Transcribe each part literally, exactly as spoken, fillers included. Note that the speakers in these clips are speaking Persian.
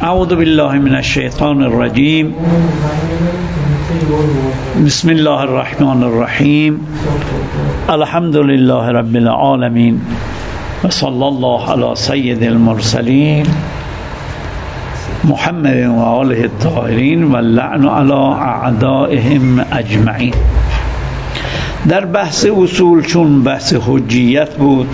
اعوذ بالله من الشیطان الرجیم. بسم الله الرحمن الرحیم. الحمد لله رب العالمین و صلی الله علی سید المرسلین محمد و آله الطاهرین و اللعن علی اعدائهم اجمعین. در بحث اصول، چون بحث حجیت بود،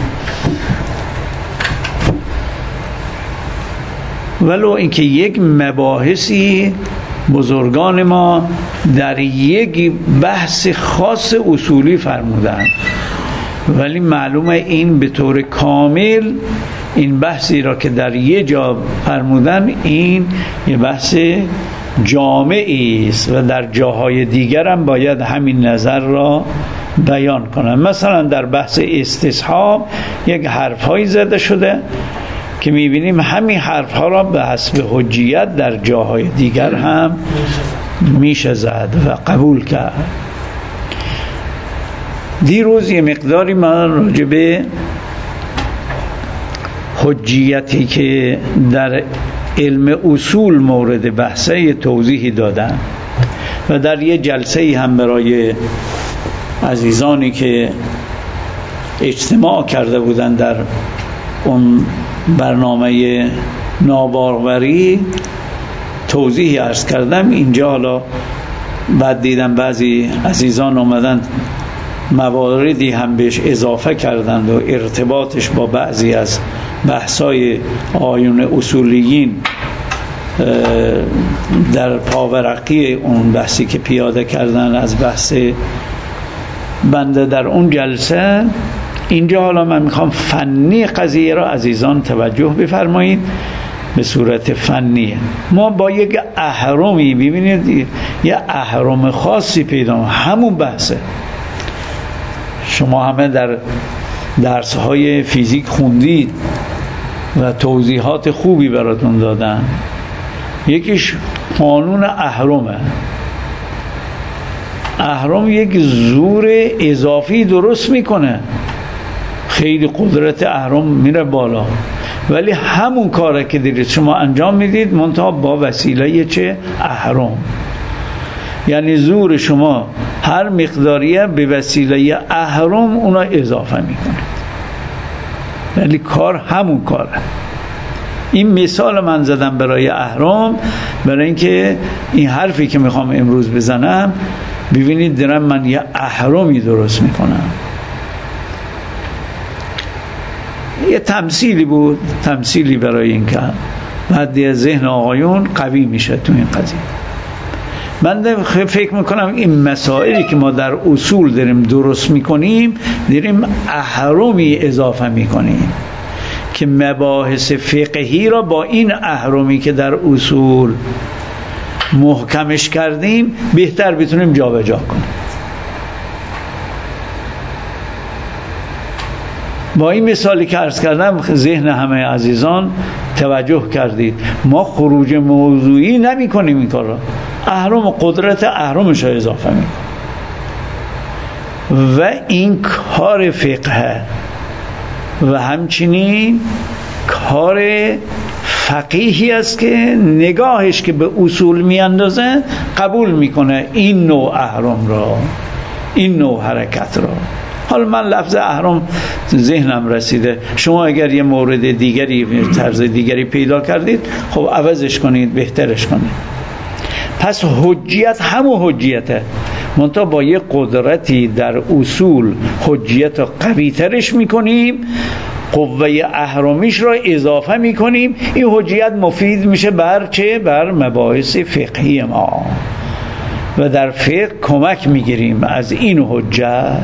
ولو اینکه یک مباحثی بزرگان ما در یک بحث خاص اصولی فرمودند، ولی معلومه این به طور کامل این بحثی را که در یک جا فرمودن این یه بحث جامعی است و در جاهای دیگر هم باید همین نظر را بیان کنم. مثلا در بحث استصحاب یک حرفهایی زده شده که میبینیم همین حرفها را به حسب حجیت در جاهای دیگر هم میشه زد و قبول کرد. دیروز یه مقداری من راجع به حجیتی که در علم اصول مورد بحثه توضیحی دادن و در یه جلسه هم برای عزیزانی که اجتماع کرده بودن در اون برنامه ناباروری توضیحی عرض کردم. اینجا حالا بعد دیدم بعضی عزیزان اومدن مواردی هم بهش اضافه کردند و ارتباطش با بعضی از بحثای آیون اصولیین در پاورقی اون بحثی که پیاده کردن از بحث بنده در اون جلسه. اینجا حالا من میخوام فنی قضیه را عزیزان توجه بفرمایید. به صورت فنی ما با یک اهرمی، ببینید یه اهرم خاصی پیدا، همون بحثه. شما همه در درس‌های فیزیک خوندید و توضیحات خوبی براتون دادن. یکیش قانون اهرمه. اهرم یک زور اضافی درست میکنه، خیلی قدرت اهرم میره بالا، ولی همون کاره که دیدید شما انجام میدید منتها با وسیله چه؟ اهرم. یعنی زور شما هر مقداریه به وسیله اهرم اونا اضافه میکنه، ولی کار همون کاره. این مثال من زدم برای اهرم، برای اینکه این حرفی که میخوام امروز بزنم ببینید دارم من یه اهرمی درست میکنم. یه تمثیلی بود، تمثیلی برای این که بعد ذهن آقایون قوی میشه تو این قضیه. من فکر میکنم این مسائلی که ما در اصول داریم درست میکنیم داریم اهرمی اضافه میکنیم که مباحث فقهی را با این اهرمی که در اصول محکمش کردیم بهتر بتونیم جا به جا کنیم. با این مثالی که عرض کردم ذهن همه عزیزان توجه کردید. ما خروج موضوعی نمی کنیم این کار را، اهرم و قدرت اهرمش را اضافه می کنیم و این کار فقه و همچنین کار فقیهی است که نگاهش که به اصول می اندازه قبول میکنه این نوع اهرم را، این نوع حرکت را. حالا من لفظ اهرم ذهنم رسیده، شما اگر یه مورد دیگری طرز دیگری پیدا کردید خب عوضش کنید، بهترش کنید. پس حجیت همون حجیته، منتها با یه قدرتی در اصول حجیت رو قوی ترش میکنیم، قوه اهرمیش را اضافه میکنیم. این حجیت مفید میشه بر چه؟ بر مباحث فقهی ما و در فقه کمک میگیریم از این حجت.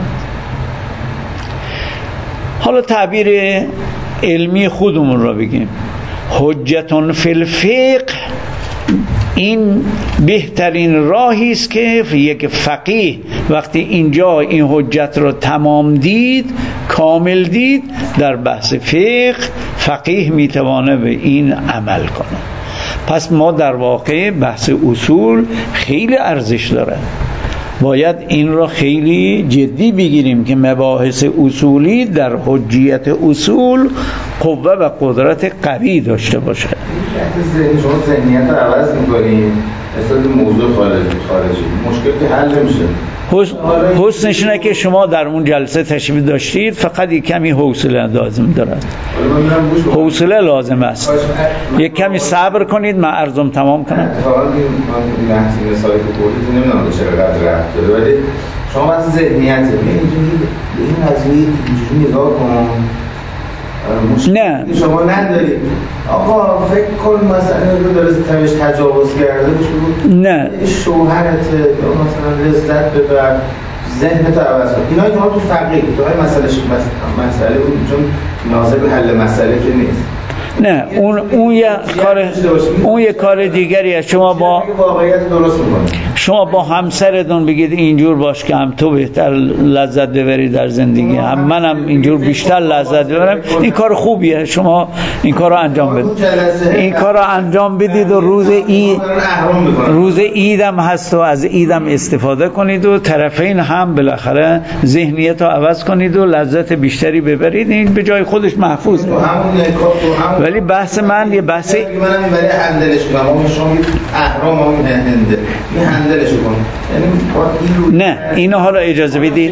حالا تعبیر علمی خودمون را بگیم، حجتون فی الفقه، این بهترین راهی است که یک فقیه وقتی اینجا این حجت را تمام دید، کامل دید، در بحث فقه فقیه میتوانه به این عمل کنه. پس ما در واقع بحث اصول خیلی ارزش داره. باید این را خیلی جدی بگیریم که مباحث اصولی در حجیت اصول قوه و قدرت قوی داشته باشه. شما ذهنیت رو عوض می‌کنید اصلا موضوع خارجی خارجی مشکل که حل نمیشه. حسنش اینه که شما در اون جلسه تشریف داشتید، فقط یک کمی حوصله لازم دارد. حوصله لازم است. یک کمی صبر کنید، من عرضم تمام کنم. اتفاقا این بحثی مثالی که بردید نمیدونم چرا رد رفت داره، ولی شما واسه ذهنیت این قضیه اینجوری نگاه کن. نه شما ندارید آقا فکر کن مثلا رو داره تمش تجاوز کرده بشه، نه شوهرته یا مثلا لذت ببر، ذهنت رو عوض کن. اینا که ما تو فقیه تو های مسئله مسئله بود، چون ناظر به حل مسئله که نیست. نه اون اون یه کار اون یه کار دیگریه. شما با واقعیت درست می‌کنید. شما با همسرتون بگید اینجور باش که هم تو بهتر لذت ببری در زندگی، هم منم اینجور بیشتر لذت ببرم. این کار خوبیه، شما این کار رو انجام بدید. این کار رو انجام بدید و روز عید روز عیدم هست و از عیدم استفاده کنید و طرفین هم بالاخره ذهنیت رو عوض کنید و لذت بیشتری ببرید. این به جای خودش محفوظه. ولی بحث من یه بحث منم برای هندلش کنم، اون شما اهرام اون هنده این هندلش کن، یعنی نه اینو حالا اجازه بدید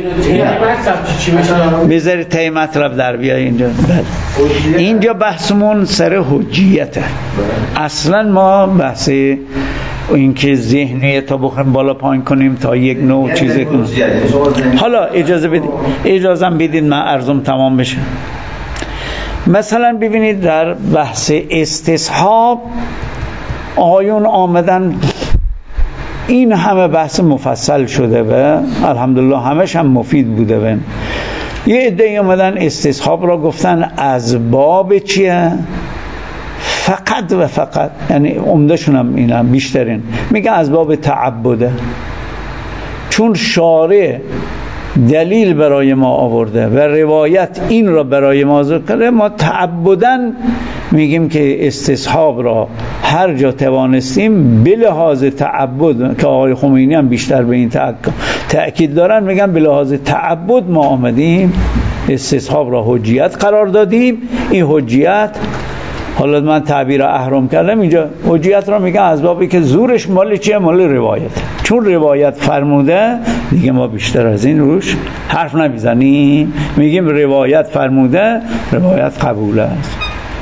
بذارید تای مطلب در بیای اینجا. اینجا بحثمون سر حجیته. اصلا ما بحث اینکه ذهنیت تا بخوایم بالا پایین کنیم تا یک نوع چیزی کنیم. حالا اجازه بدید اجازم بدید من عرضم تمام بشه. مثلا ببینید در بحث استصحاب آیون آمدن، این همه بحث مفصل شده و الحمدلله همش هم مفید بوده و یه عده آمدن استصحاب را گفتن از باب چیه؟ فقط و فقط، یعنی عمدهشون هم این هم بیشترین میگه از باب تعبده، چون شارع دلیل برای ما آورده و روایت این را برای ما ذکر کرده، ما تعبداً میگیم که استصحاب را هر جا توانستیم به لحاظ تعبد، که آقای خمینی هم بیشتر به این تأکید دارن، میگن به لحاظ تعبد ما آمدیم استصحاب را حجیت قرار دادیم. این حجیت حالا من تعبیر احرام کردم، اینجا حجیت را میگن از بابی که زورش مال چیه؟ مال روایت. چون روایت فرموده دیگه ما بیشتر از این روش حرف نمیزنیم، میگیم روایت فرموده، روایت قبول است.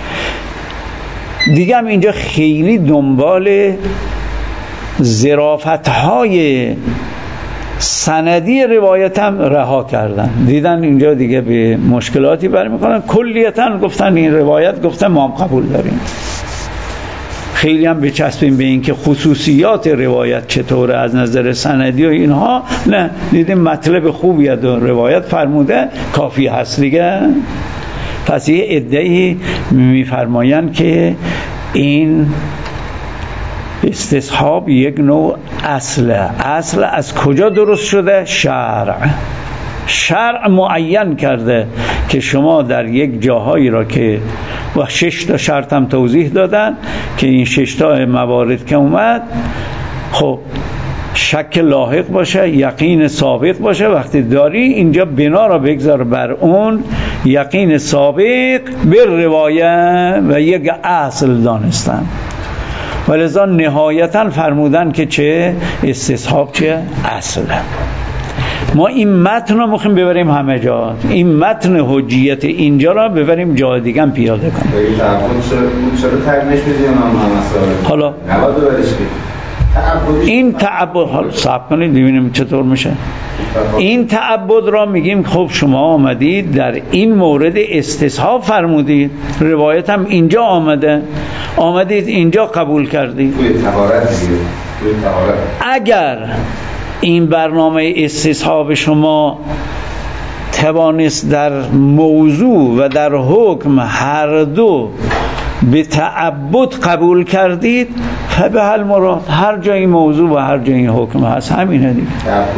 دیگه هم اینجا خیلی دنبال ظرافت‌های سندی روایت هم رها کردن، دیدن اینجا دیگه به مشکلاتی برمیخورن، کلیتاً گفتن این روایت گفتن ما هم قبول داریم. خیلی هم بچسبیم به این که خصوصیات روایت چطوره از نظر سندی و اینها، نه دیدیم مطلب خوبیه و روایت فرموده کافی هست دیگه. پس یه عده‌ای میفرمایند که این استصحاب یک نوع اصله. اصل از کجا درست شده؟ شرع. شرع معین کرده که شما در یک جاهایی را که و شش تا شرط هم توضیح دادن که این شش تا موارد که اومد، خب شک لاحق باشه، یقین سابق باشه. وقتی داری اینجا بنا را بگذار بر اون یقین سابق به روایت و یک اصل دانستن. ولذا نهایتا فرمودن که چه استصحاب چه اصله. ما این متن رو میخوایم ببریم همه جا، این متن حجیت اینجا را ببریم جای دیگه هم پیاده کنیم. چرا ترمش میدیم هم حالا این تعبد، حالا صبر کنید ببینیم چطور میشه. این تعبد را میگیم خب شما آمدید در این مورد استصحاب فرمودید، روایت هم اینجا آمده، آمدید اینجا قبول کردید. اگر این برنامه استصحاب شما توانست در موضوع و در حکم هر دو به تعبد قبول کردید، فبه المراد، هر جای موضوع و هر جای حکم هست همینه دیگه.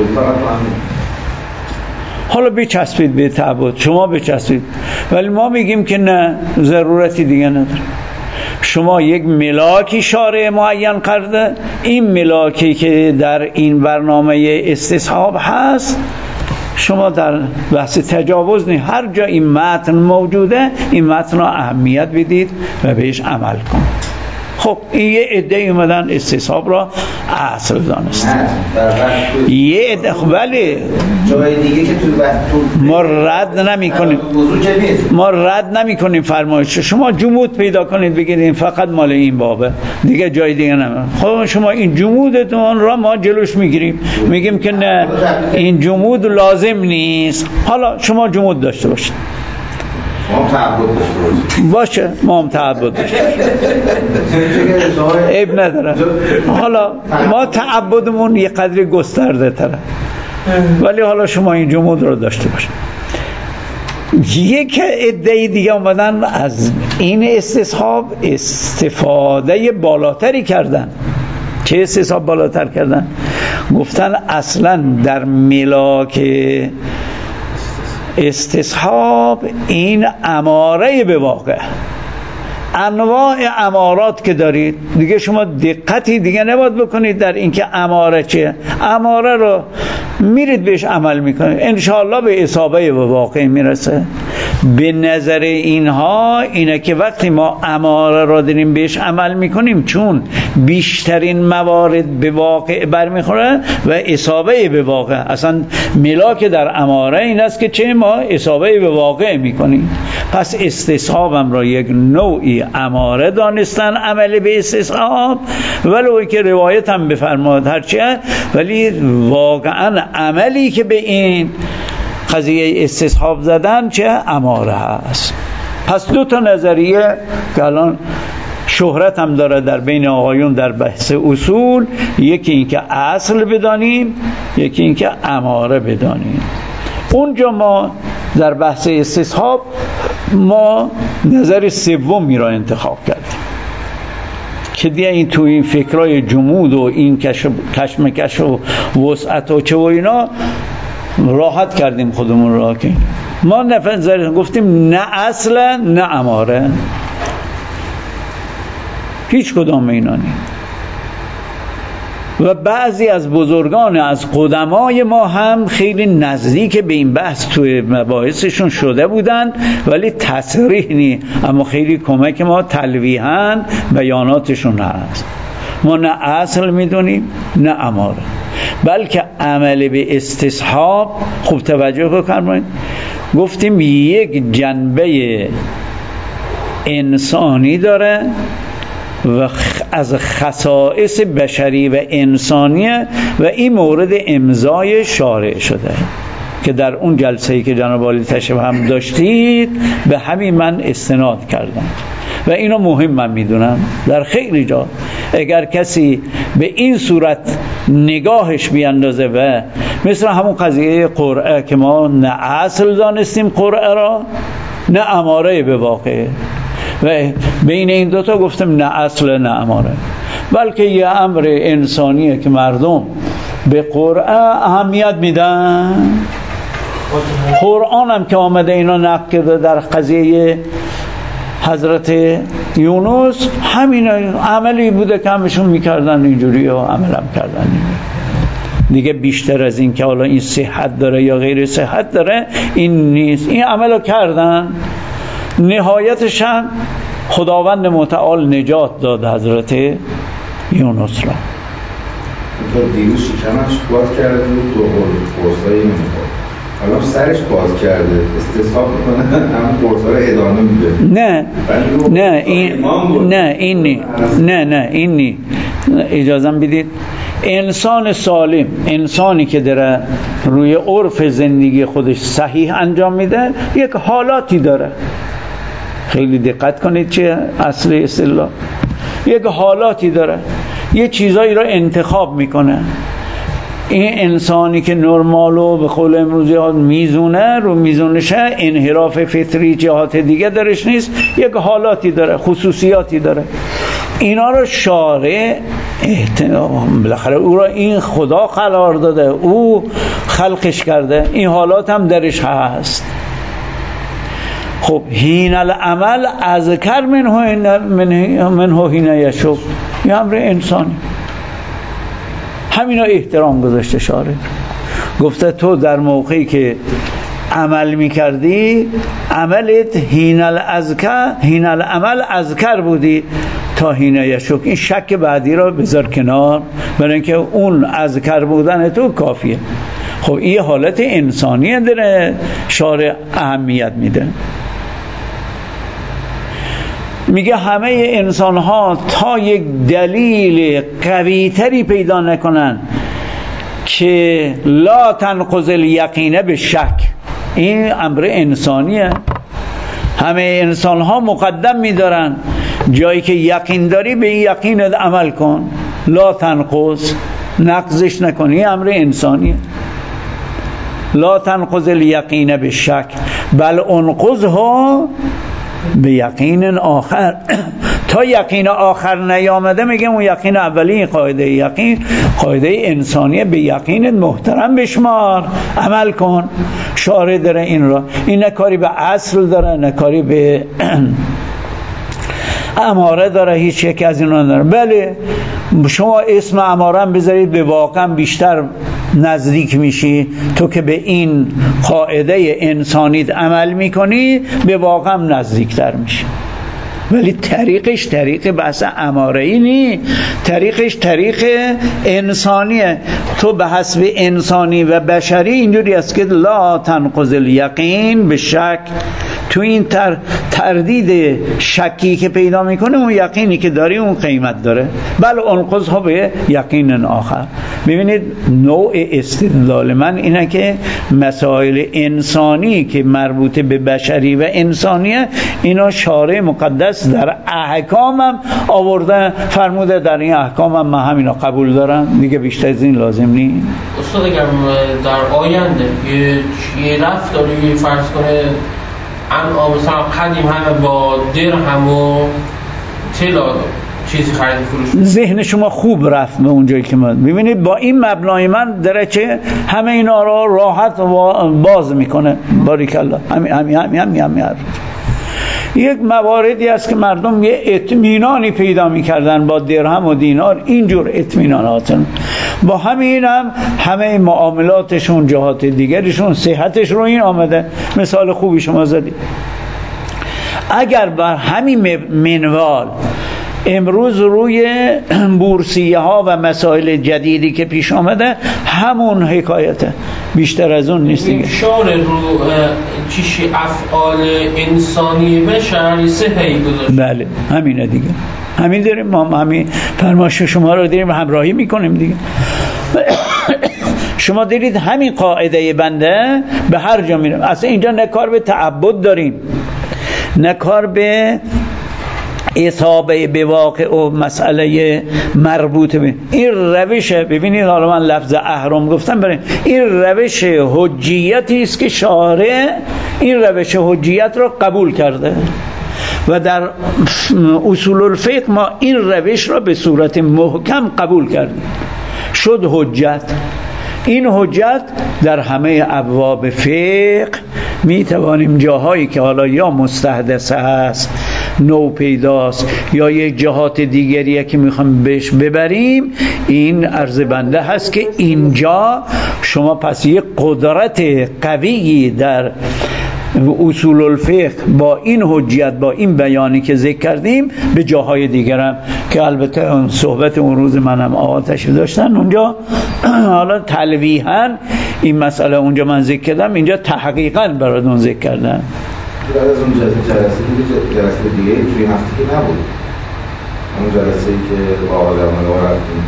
حالا بچسبید به تعبد، شما بچسبید، ولی ما میگیم که نه، ضرورتی دیگه نداره. شما یک ملاکی شارع معین کرده، این ملاکی که در این برنامه استصحاب هست، شما در بحث تجاوز نی، هر جا این متن موجوده این متن را اهمیت بدید و بهش عمل کنید. خب این یه عده اومدن استصحاب را اصل دانستن، یه عده ولی جای دیگه که تو ما رد نمی کنیم ما رد نمی کنیم فرمایش شما. جمود پیدا کنید بگید این فقط مال این بابه، دیگه جای دیگه نمی. خب شما این جمودتون را ما جلوش میگیریم، میگیم که نه این جمود لازم نیست. حالا شما جمود داشته باشید، ما هم تعبد داشته باشه، ما هم تعبد داشته عیب نداره. حالا ما تعبدمون یه قدری گسترده تره، ولی حالا شما این جمود رو داشته باشید. یک عده دیگه اومدن از این استصحاب استفاده بالاتری کردن. چه استصحاب بالاتر کردن؟ گفتن اصلا در ملاک استصحاب این اماره به واقع، انواع امارات که دارید دیگه شما دقتی دیگه نباید بکنید در اینکه اماره چیه. اماره رو میرید بهش عمل میکنید، انشاءالله به اصابه به واقع میرسه. به نظر اینها اینه که وقتی ما اماره را داریم بهش عمل میکنیم، چون بیشترین موارد به واقع برمیخوره و اصابه به واقع، اصلا ملاک در اماره این است که چه ما اصابه به واقع میکنیم. پس استصحابم را یک نوعی اماره دانستن، عمل به استصحاب، ولو که روایت هم بفرماد هرچیه، ولی واقعا عملی که به این قضیه استصحاب زدن چه اماره هست. پس دو تا نظریه که الان شهرت هم داره در بین آقایون در بحث اصول، یکی این که اصل بدانیم، یکی این که اماره بدانیم. اونجا ما در بحث استصحاب ما نظر سومی را انتخاب کردیم که دیگه این تو این فکرای جمود و این کشمکش و وسعت و چه و اینا راحت کردیم خودمون را، که ما نفذ گفتیم نه اصلا نه اماره، هیچ کدام اینا نیم. و بعضی از بزرگان از قدمای ما هم خیلی نزدیک به این بحث توی مباحثشون شده بودن، ولی تصریح نی، اما خیلی کمک ما تلویحاً بیاناتشون هست. ما نه اصل میدونیم نه اماره، بلکه عمل به استصحاب. خوب توجه بکنید، گفتیم یک جنبه انسانی داره و از خصائص بشری و انسانیه و این مورد امضای شارع شده که در اون جلسه‌ای که جناب عالی تشریف هم داشتید به همین من استناد کردم و اینو مهم من میدونم. در خیلی جا اگر کسی به این صورت نگاهش بیاندازه و مثل همون قضیه قرعه که ما نه اصل دانستیم قرعه را نه اماره به واقع، و بین این دوتا گفتم نه اصل نه اماره، بلکه یه امر انسانیه که مردم به قرعه اهمیت میدن. قرآن هم که آمده اینا نقل کرده در قضیه حضرت یونس، همین عملی بوده که همشون میکردن اینجوری و عمل هم کردن دیگه. بیشتر از این که حالا این صحت داره یا غیر صحت داره این نیست، این عملو کردن. نهایتش هم خداوند متعال نجات داد حضرت یونس را. تا دیروز شکمش باز کرده بود، دو قرصایی نمیخورد، الان سرش باز کرده، استصحاب میکنه هم قرصا رو ادامه میده. نه نه این نه این نی نه نه این نی اجازه بدید. انسان سالم، انسانی که داره روی عرف زندگی خودش صحیح انجام میده، یک حالاتی داره. خیلی دقت کنید چه اصل اصطلاح، یک حالاتی داره، یه چیزایی رو انتخاب میکنه. این انسانی که نرمال و به قول امروزی ها میزونه رو میزونشه، انحراف فطری جهات دیگه درش نیست، یک حالاتی داره، خصوصیاتی داره. اینا رو شارع احترام، بالاخره او را این خدا قرار داده، او خلقش کرده، این حالات هم درش هست. خب هین العمل اذکر منه منه هین یشک، یه امر انسانی. همینا احترام گذاشته شارع، گفته تو در موقعی که عمل میکردی عملت هین الاذکر هین العمل اذکر بودی تا هین یشک. این شک بعدی را بذار کنار، برای اینکه اون اذکر بودن تو کافیه. خب این حالت انسانیه داره شارع اهمیت میده. میگه همه انسان ها تا یک دلیل قوی تری پیدا نکنن که لا تنقض الیقین به شک، این امر انسانیه. همه انسان ها مقدم میدارن جایی که یقین داری به این یقینت عمل کن، لا تنقض، نقضش نکن، این امر انسانیه. لا تنقض الیقین به شک بل انقضه به یقین آخر. تا یقین آخر نیامده میگه اون یقین اولی. قاعده یقین قاعده انسانیه، به یقینت محترم بشمار، عمل کن. شارع داره این را، این نه کاری به اصل داره نه کاری به اماره داره، هیچ یک از اینا نداره. بله شما اسم اماره هم بذارید به واقع بیشتر نزدیک میشی، تو که به این قاعده انسانیت عمل میکنی به واقع هم نزدیکتر میشی. ولی طریقش طریق بحث اماره‌ای نی، طریقش طریق انسانیه. تو به حسب انسانی و بشری اینجوری است که لا تنقض الیقین به شک. تو این تر تردید شکی که پیدا میکنه اون یقینی که داری اون قیمت داره. بل انقض ها به یقین آخر. ببینید نوع استدلال من اینه که مسائل انسانی که مربوط به بشری و انسانیه اینا شارع مقدس در احکامم آورده، فرموده در این احکامم من همینا قبول دارم، دیگه بیشتر از این لازم نیست. استاد اگر در آینده یه رفتاری فرض کنه ان مثلا قدیم همه با درهم و طلا چیزی خرید فروش، ذهن شما خوب رفت به اونجایی که من ببینید با این مبنای من درچه همه اینا رو راحت باز میکنه. باریکالله. همین همین همین همین همین یک مواردی است که مردم یه اطمینانی پیدا میکردن با درهم و دینار، اینجور اطمینانات با همین هم همه معاملاتشون جهات دیگرشون صحتش رو این آمده. مثال خوبی شما زدید. اگر بر همین منوال امروز روی بورسیه ها و مسائل جدیدی که پیش آمده همون حکایته، بیشتر از اون نیست دیگه. شارع رو چیشی افعال انسانی بشر سه پی گذاشت. بله همینه دیگه، همین داریم ما، همین فرمایش شما رو داریم همراهی میکنیم دیگه. شما دیدید همین قاعده بنده به هر جا میرم. اصلا اینجا نه کار به تعبد داریم نه کار به اصابه به واقع و مسئله مربوط به این روش. ببینید حالا من لفظ اهرام گفتم، برای این روش حجیتی است که شارع این روش حجیت را قبول کرده و در اصول الفقه ما این روش را به صورت محکم قبول کردیم، شد حجت. این حجت در همه ابواب فقه می توانیم جاهایی که حالا یا مستحدث است، نو پیداست، یا یک جهات دیگریه که میخوام بهش ببریم، این عرض بنده هست که اینجا شما پس یک قدرت قوی در اصول الفقه با این حجیت، با این بیانی که ذکر کردیم به جاهای دیگرم که البته اون صحبت اون روز منم آقا تشریف داشتن اونجا حالا تلویحاً این مسئله اونجا من ذکر کردم، اینجا تحقیقاً براتون ذکر کردم. بعد از اون جلسه دیگه جلسه دیگه توی هفته که نبود، اون جلسه‌ای که با آدم‌ها رفتیم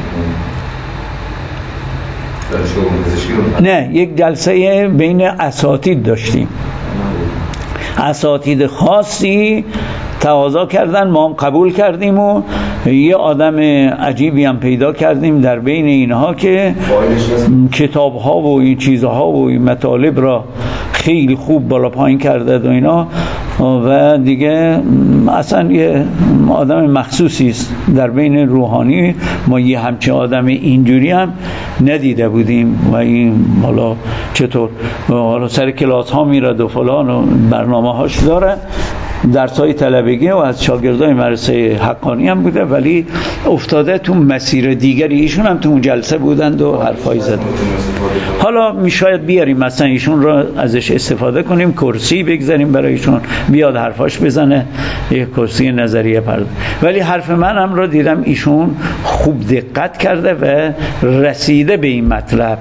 نه یک جلسه بین اساتید داشتیم، اساتید خاصی تقاضا کردن، ما هم قبول کردیم و یه آدم عجیبی هم پیدا کردیم در بین اینها که کتاب ها و این چیزها و این مطالب را خیلی خوب بالا پایین کرده و اینا، و دیگه اصلا یه آدم مخصوصی است در بین روحانی. ما یه همچین آدم اینجوری هم ندیده بودیم و این حالا چطور حالا سر کلاس ها میرد و فلان و برنامه هاش داره، درسای طلبگی و از شاگردای مدرسه حقانی هم بوده، ولی افتاده تو مسیر دیگری. ایشون هم تو اون جلسه بودند و حرفای زدن. حالا می شاید بیاریم مثلا ایشون رو ازش استفاده کنیم، کرسی بگذاریم برای ایشون بیاد حرفاش بزنه، یک کرسی نظریه پرد. ولی حرف من هم رو دیدم ایشون خوب دقت کرده و رسیده به این مطلب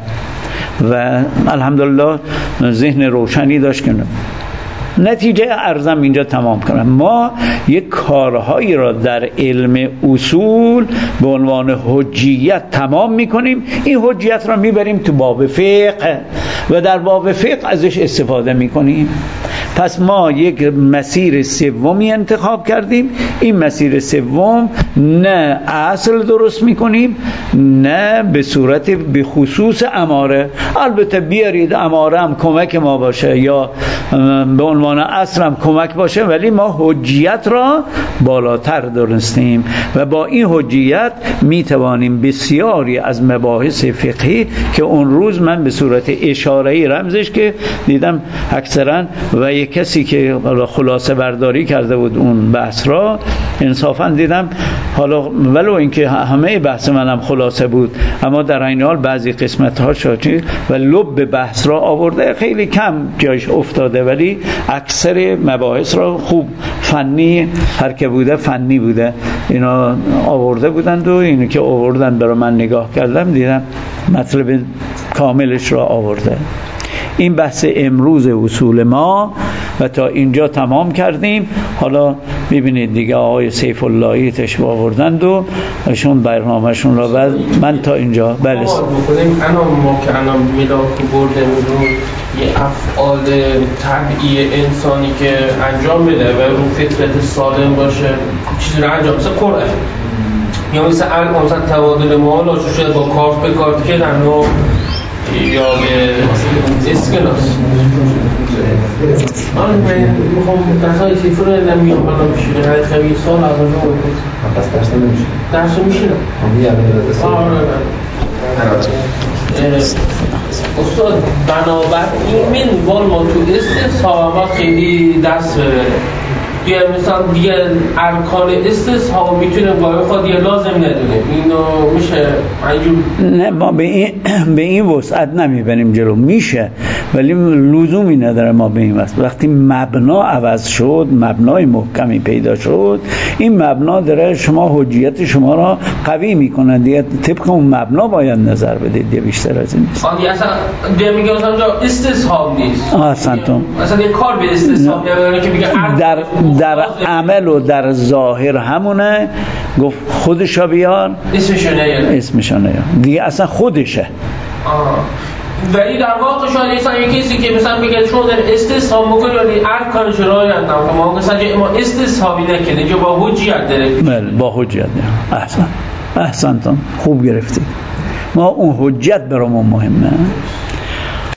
و الحمدلله ذهن روشنی داشت. کنه نتیجه ارزم اینجا تمام کنم. ما یک کارهایی را در علم اصول به عنوان حجیت تمام میکنیم، این حجیت را میبریم تو باب فقه و در باب فقه ازش استفاده میکنیم. پس ما یک مسیر سومی انتخاب کردیم. این مسیر سوم نه اصل درست میکنیم نه به صورت به خصوص اماره. البته بیارید اماره هم کمک ما باشه یا به عنوان اصل هم کمک باشه، ولی ما حجیت را بالاتر درستیم و با این حجیت میتوانیم بسیاری از مباحث فقهی که اون روز من به صورت اشاره‌ای رمزش که دیدم اکثرا و یک کسی که خلاصه برداری کرده بود اون بحث را، انصافا دیدم حالا ولو اینکه همه بحث منم خلاصه بود اما در این حال بعضی قسمت ها شاچی و لب بحث را آورده، خیلی کم جایش افتاده ولی اکثر مباحث را خوب فنی هر که بوده فنی بوده اینا آورده بودند و اینو که آوردن برای من نگاه کردم دیدم مطلب کاملش را آورده. این بحث امروز اصول ما و تا اینجا تمام کردیم. حالا ببینید دیگه آقای سیف اللهی تشبه آوردند و اشون برنامهشون را بعد من تا اینجا بله بکنیم. انا ما که انا میلاک برده میدون یه افعال طبیعی انسانی که انجام بده و رو فطرت سالم باشه چیزی رو انجام مثل قرآن یا مثل الان مثلا تبادل مال آشو شده با کارت به کارت کردن و یا به اسکناس من میخوام درسای سیفر رو نمیام بنا بشیره هر خبیر سال از اونجا باید پس درس نمیشه درس میشینم استاد بنابراین من وال ما تو استصحاب ما خیلی دست دیگه مثلا دیگه ارکان استصحاب میتونه باید خود دیگه لازم ندونه اینو میشه اینجور نه ما به این به این وسعت نمیبریم جلو میشه ولی لزومی نداره ما به این وسعت. وقتی مبنا عوض شد مبنای محکمی پیدا شد این مبنا داره شما حجیت شما را قوی میکنه دیگه طبق اون مبنا باید نظر بدید دیگه بیشتر از این نیست. آدی اصلا دیگه میگه اصلا استصحاب نیست اصلا تو اصلا یه کار به استصحاب یعنی که میگه در در عمل و در ظاهر همونه گفت خودشا بیار اسمشو نیار اسمشو نیار دیگه اصلا خودشه. آه. ولی در واقع شاید انسان یکی کسی که مثلا بگه شما در استصحاب میکنی ولی ارکانش رعایت نمیکنه ما مثلا ما استصحابی نکنه که با حجیت داره بله با حجیت داره. احسن احسنتون خوب گرفتید. ما اون حجیت برامون مهمه.